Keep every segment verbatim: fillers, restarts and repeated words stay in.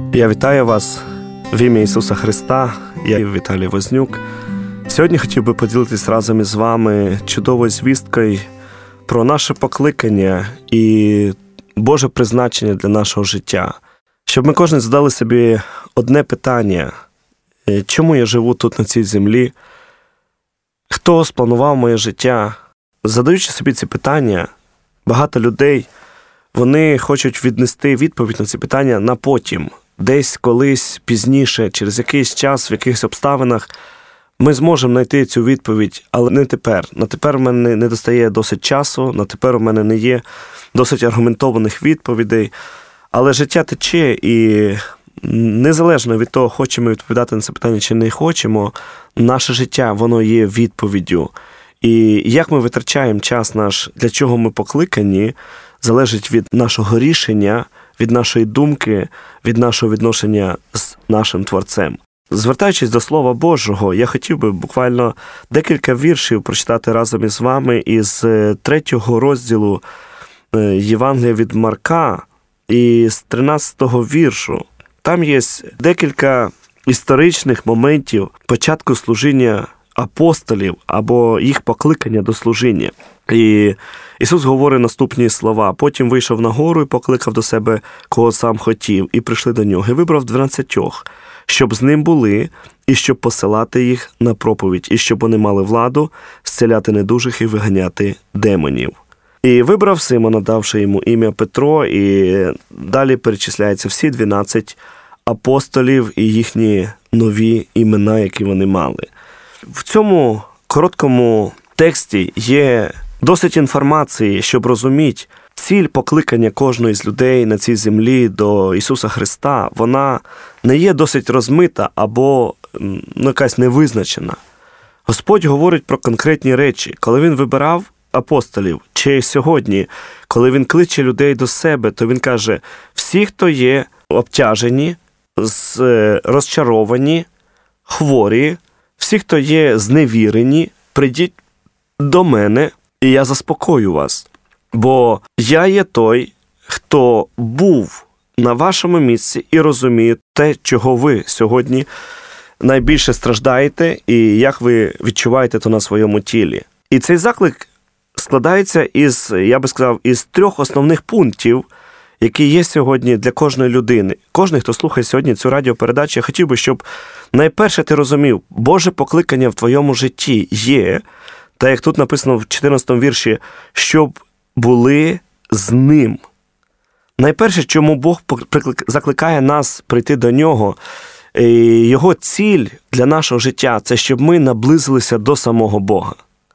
Я вітаю вас в ім'я Ісуса Христа, я Віталій Вознюк. Сьогодні хотів би поділитись разом із вами чудовою звісткою про наше покликання і Боже призначення для нашого життя. Щоб ми кожен задали собі одне питання: чому я живу тут на цій землі? Хто спланував моє життя? Задаючи собі ці питання, багато людей, вони хочуть віднести відповідь на ці питання на потім. Десь, колись, пізніше, через якийсь час, в якихось обставинах ми зможемо знайти цю відповідь, але не тепер. На тепер в мене не достає досить часу, на тепер у мене не є досить аргументованих відповідей. Але життя тече, і незалежно від того, хочемо відповідати на це питання чи не хочемо, наше життя, воно є відповіддю. І як ми витрачаємо час наш, для чого ми покликані, залежить від нашого рішення, від нашої думки, від нашого відношення з нашим Творцем. Звертаючись до Слова Божого, я хотів би буквально декілька віршів прочитати разом із вами із третього розділу Євангелія від Марка і з тринадцятого віршу. Там є декілька історичних моментів початку служіння апостолів або їх покликання до служіння. І Ісус говорить наступні слова: «Потім вийшов на гору і покликав до себе, кого сам хотів, і прийшли до нього, і вибрав дванадцятьох, щоб з ним були, і щоб посилати їх на проповідь, і щоб вони мали владу зціляти недужих і виганяти демонів. І вибрав Симона, давши йому ім'я Петро», і далі перечисляються всі дванадцять апостолів і їхні нові імена, які вони мали. В цьому короткому тексті є досить інформації, щоб розуміти ціль покликання кожної з людей на цій землі до Ісуса Христа. Вона не є досить розмита або ну, якась невизначена. Господь говорить про конкретні речі. Коли Він вибирав апостолів, чи сьогодні, коли Він кличе людей до себе, то Він каже: всі, хто є обтяжені, розчаровані, хворі, всі, хто є зневірені, прийдіть до мене, і я заспокою вас. Бо я є той, хто був на вашому місці і розуміє те, чого ви сьогодні найбільше страждаєте і як ви відчуваєте то на своєму тілі. І цей заклик складається із, я би сказав, із трьох основних пунктів, які є сьогодні для кожної людини. Кожен, хто слухає сьогодні цю радіопередачу, я хотів би, щоб найперше ти розумів, Боже покликання в твоєму житті є, та як тут написано в чотирнадцятому вірші, щоб були з Ним. Найперше, чому Бог закликає нас прийти до Нього, Його ціль для нашого життя – це щоб ми наблизилися до самого Бога.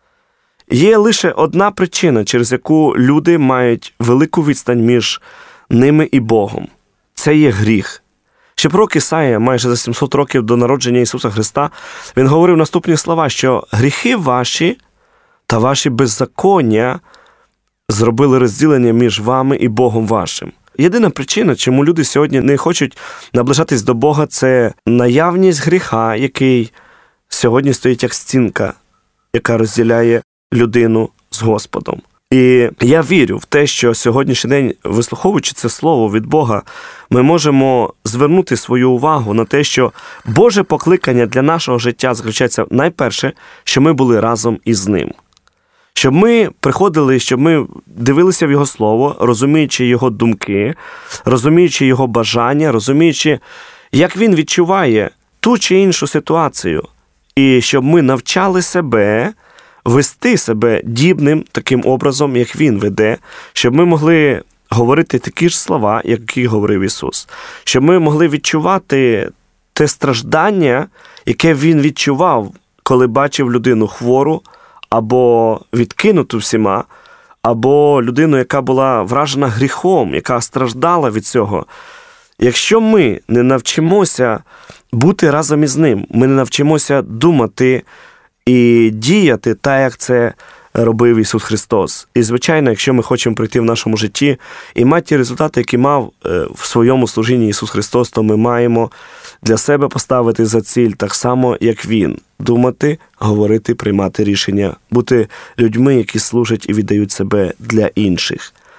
Є лише одна причина, через яку люди мають велику відстань між ними і Богом. Це є гріх. Ще пророк Ісая, майже за сімсот років до народження Ісуса Христа, він говорив наступні слова, що гріхи ваші та ваші беззаконня зробили розділення між вами і Богом вашим. Єдина причина, чому люди сьогодні не хочуть наближатись до Бога, це наявність гріха, який сьогодні стоїть як стінка, яка розділяє людину з Господом. І я вірю в те, що сьогоднішній день, вислуховуючи це слово від Бога, ми можемо звернути свою увагу на те, що Боже покликання для нашого життя заключається найперше, що ми були разом із Ним. Щоб ми приходили, щоб ми дивилися в Його Слово, розуміючи Його думки, розуміючи Його бажання, розуміючи, як Він відчуває ту чи іншу ситуацію. І щоб ми навчали себе вести себе дібним таким образом, як Він веде, щоб ми могли говорити такі ж слова, які говорив Ісус. Щоб ми могли відчувати те страждання, яке Він відчував, коли бачив людину хвору, або відкинуту всіма, або людину, яка була вражена гріхом, яка страждала від цього. Якщо ми не навчимося бути разом із Ним, ми не навчимося думати і діяти так, як це робив Ісус Христос. І, звичайно, якщо ми хочемо прийти в нашому житті і мати ті результати, які мав в своєму служінні Ісус Христос, то ми маємо для себе поставити за ціль так само, як Він. Думати, говорити, приймати рішення, бути людьми, які служать і віддають себе для інших.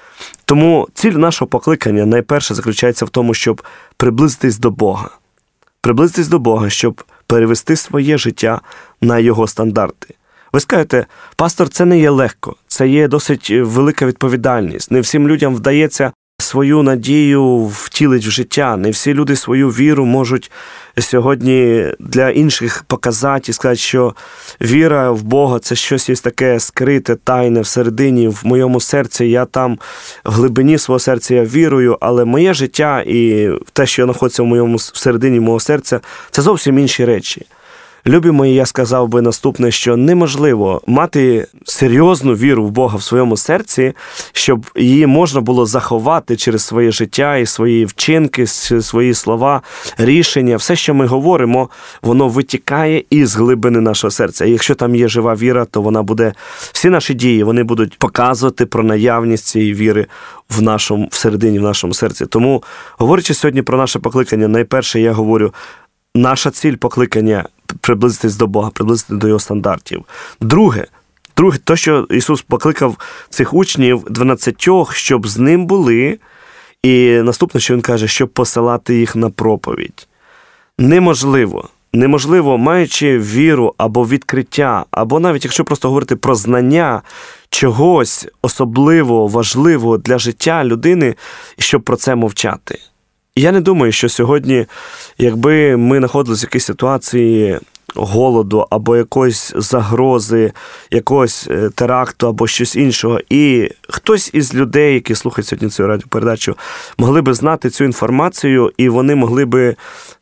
Тому ціль нашого покликання найперше заключається в тому, щоб приблизитись до Бога. Приблизитись до Бога, щоб перевести своє життя на Його стандарти. Ви скажете, пастор, це не є легко, це є досить велика відповідальність. Не всім людям вдається свою надію втілити в життя. Не всі люди свою віру можуть сьогодні для інших показати і сказати, що віра в Бога – це щось є таке скрите, тайне всередині, в моєму серці, я там в глибині свого серця я вірую, але моє життя і те, що знаходиться в моєму всередині мого серця, це зовсім інші речі. Любі мої, я сказав би наступне, що неможливо мати серйозну віру в Бога в своєму серці, щоб її можна було заховати через своє життя і свої вчинки, свої слова, рішення. Все, що ми говоримо, воно витікає із глибини нашого серця. І якщо там є жива віра, то вона буде, всі наші дії, вони будуть показувати про наявність цієї віри в нашому, всередині, в нашому серці. Тому, говорячи сьогодні про наше покликання, найперше я говорю, наша ціль покликання – приблизитись до Бога, приблизитись до Його стандартів. Друге, друге, то, що Ісус покликав цих учнів дванадцятьох, щоб з ним були, і наступне, що Він каже, щоб посилати їх на проповідь. Неможливо, неможливо, маючи віру або відкриття, або навіть якщо просто говорити про знання чогось особливого, важливого для життя людини, щоб про це мовчати. Я не думаю, що сьогодні, якби ми знаходилися в якійсь ситуації голоду або якоїсь загрози, якогось теракту або щось іншого, і хтось із людей, які слухають сьогодні цю радіопередачу, могли би знати цю інформацію, і вони могли би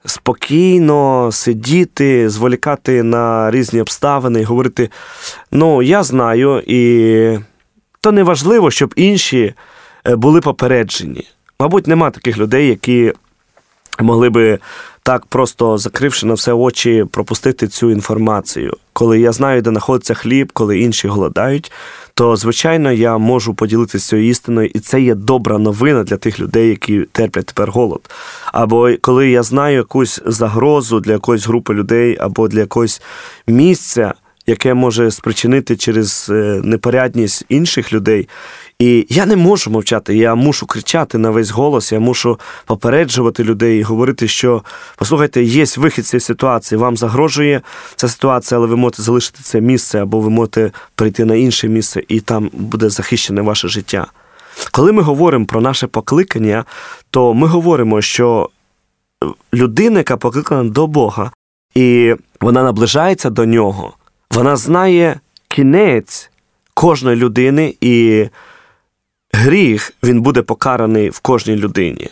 спокійно сидіти, зволікати на різні обставини і говорити, ну, я знаю, і то не важливо, щоб інші були попереджені. Мабуть, нема таких людей, які могли би так просто, закривши на все очі, пропустити цю інформацію. Коли я знаю, де знаходиться хліб, коли інші голодають, то, звичайно, я можу поділитися цією істиною, і це є добра новина для тих людей, які терплять тепер голод. Або коли я знаю якусь загрозу для якоїсь групи людей, або для якогось місця, яке може спричинити через непорядність інших людей. І я не можу мовчати, я мушу кричати на весь голос, я мушу попереджувати людей і говорити, що, послухайте, є вихід з цієї ситуації, вам загрожує ця ситуація, але ви можете залишити це місце, або ви можете прийти на інше місце, і там буде захищене ваше життя. Коли ми говоримо про наше покликання, то ми говоримо, що людина, яка покликана до Бога, і вона наближається до Нього, вона знає кінець кожної людини, і гріх, він буде покараний в кожній людині.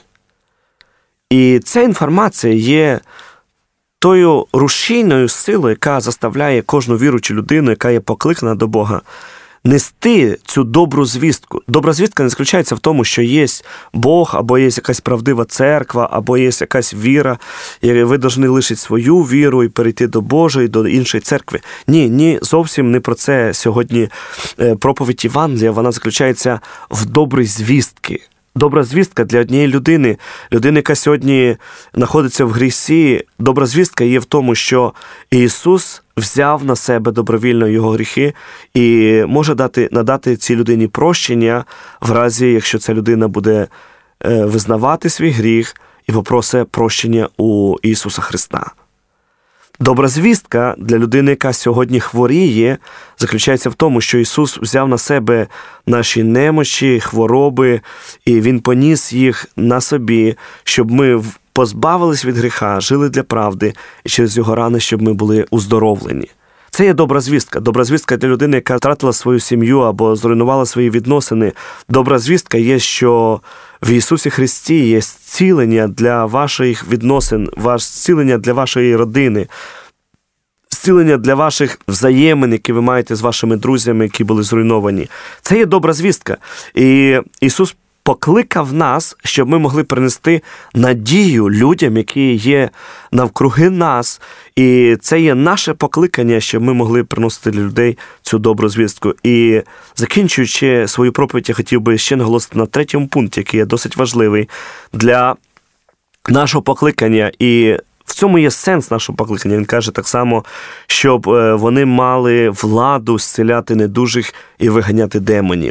І ця інформація є тою рушійною силою, яка заставляє кожну віручу людину, яка є покликана до Бога, нести цю добру звістку. Добра звістка не заключається в тому, що є Бог, або є якась правдива церква, або є якась віра, і ви повинні лишити свою віру і перейти до Божої, до іншої церкви. Ні, ні, зовсім не про це сьогодні проповідь Євангелія, вона заключається в добрій звістки. Добра звістка для однієї людини, людини, яка сьогодні знаходиться в грісі, добра звістка є в тому, що Ісус взяв на себе добровільно його гріхи і може дати, надати цій людині прощення в разі, якщо ця людина буде визнавати свій гріх і попросить прощення у Ісуса Христа. Добра звістка для людини, яка сьогодні хворіє, заключається в тому, що Ісус взяв на себе наші немочі, хвороби, і Він поніс їх на собі, щоб ми позбавились від гріха, жили для правди, і через Його рани, щоб ми були уздоровлені. Це є добра звістка. Добра звістка для людини, яка втратила свою сім'ю або зруйнувала свої відносини. Добра звістка є, що в Ісусі Христі є зцілення для ваших відносин, зцілення для вашої родини, зцілення для ваших взаємин, які ви маєте з вашими друзями, які були зруйновані. Це є добра звістка. І Ісус покликав нас, щоб ми могли принести надію людям, які є навкруги нас. І це є наше покликання, щоб ми могли приносити для людей цю добру звістку. І закінчуючи свою проповідь, я хотів би ще наголосити на третьому пункті, який є досить важливий для нашого покликання. І в цьому є сенс нашого покликання. Він каже так само, щоб вони мали владу зціляти недужих і виганяти демонів.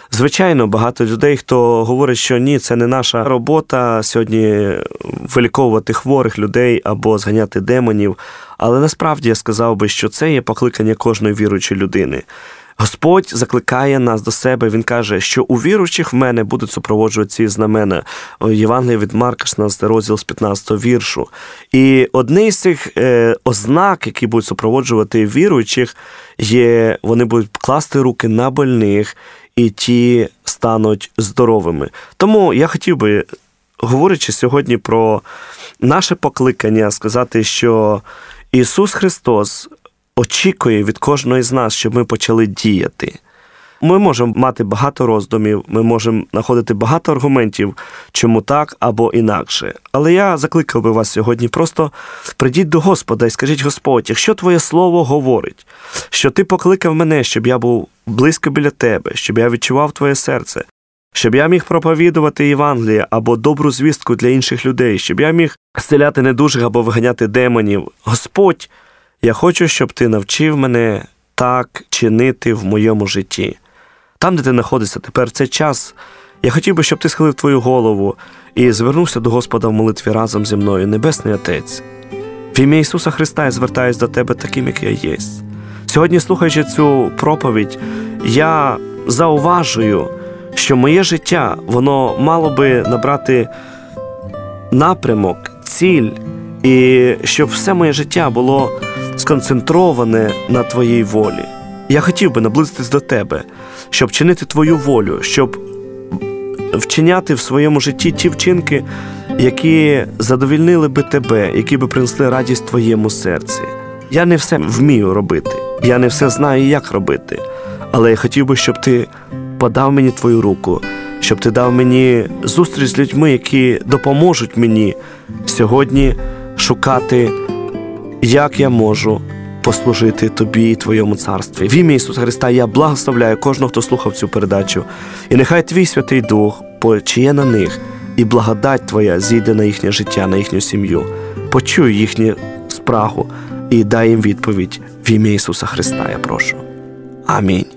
Звичайно, багато людей, хто говорить, що ні, це не наша робота сьогодні виліковувати хворих людей або зганяти демонів. Але насправді я сказав би, що це є покликання кожної віруючої людини. Господь закликає нас до себе, Він каже, що у віруючих в мене будуть супроводжувати ці знамена. Євангелія від Марка, шістнадцятий розділ з п'ятнадцятого віршу. І одне з цих е, ознак, які будуть супроводжувати віруючих, є, вони будуть класти руки на больних, і ті стануть здоровими. Тому я хотів би, говорячи сьогодні про наше покликання, сказати, що Ісус Христос очікує від кожного з нас, щоб ми почали діяти. Ми можемо мати багато роздумів, ми можемо знаходити багато аргументів, чому так або інакше. Але я закликав би вас сьогодні просто прийдіть до Господа і скажіть: Господь, якщо Твоє Слово говорить, що Ти покликав мене, щоб я був близько біля Тебе, щоб я відчував Твоє серце, щоб я міг проповідувати Євангеліє або добру звістку для інших людей, щоб я міг зціляти недужих або виганяти демонів. Господь, я хочу, щоб Ти навчив мене так чинити в моєму житті. Там, де ти знаходишся тепер в цей час, я хотів би, щоб ти схилив твою голову і звернувся до Господа в молитві разом зі мною. Небесний Отець, в ім'я Ісуса Христа я звертаюсь до Тебе таким, як я є. Сьогодні, слухаючи цю проповідь, я зауважую, що моє життя, воно мало би набрати напрямок, ціль, і щоб все моє життя було сконцентроване на Твоїй волі. Я хотів би наблизитись до Тебе, щоб чинити Твою волю, щоб вчиняти в своєму житті ті вчинки, які задовільнили би Тебе, які би принесли радість Твоєму серці. Я не все вмію робити, я не все знаю, як робити, але я хотів би, щоб Ти подав мені Твою руку, щоб Ти дав мені зустріч з людьми, які допоможуть мені сьогодні шукати, як я можу послужити Тобі і Твоєму царстві. В ім'я Ісуса Христа я благословляю кожного, хто слухав цю передачу. І нехай Твій Святий Дух почиє на них, і благодать Твоя зійде на їхнє життя, на їхню сім'ю. Почуй їхню спрагу і дай їм відповідь. В ім'я Ісуса Христа я прошу. Амінь.